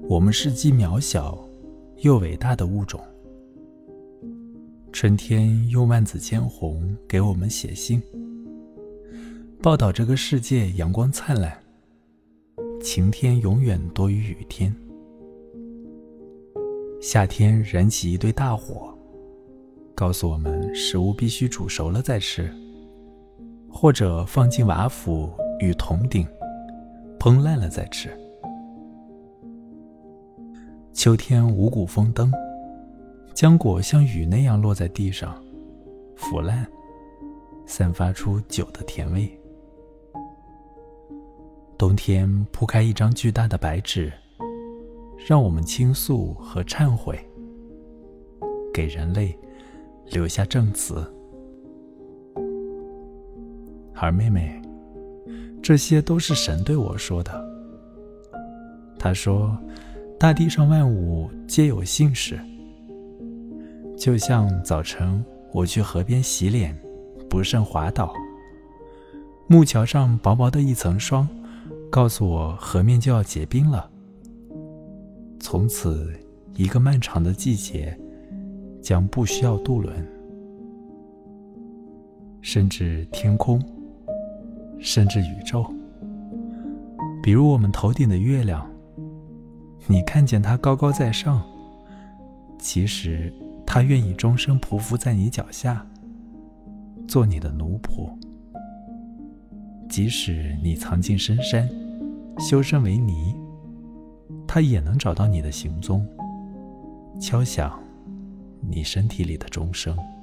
我们是既渺小又伟大的物种。春天用万紫千红给我们写信，报道这个世界阳光灿烂，晴天永远多于雨天。夏天燃起一堆大火，告诉我们食物必须煮熟了再吃，或者放进瓦釜与铜鼎，烹烂了再吃。秋天五谷丰登，浆果像雨那样落在地上，腐烂，散发出酒的甜味。冬天铺开一张巨大的白纸，让我们倾诉和忏悔，给人类留下证词。而妹妹，这些都是神对我说的。他说，大地上万物皆有姓氏，就像早晨我去河边洗脸，不慎滑倒，木桥上薄薄的一层霜，告诉我河面就要结冰了。从此，一个漫长的季节将不需要渡轮，甚至天空，甚至宇宙。比如我们头顶的月亮，你看见它高高在上，其实它愿意终生匍匐在你脚下，做你的奴仆。即使你藏进深山，修身为尼，它也能找到你的行踪，敲响你身体里的钟声。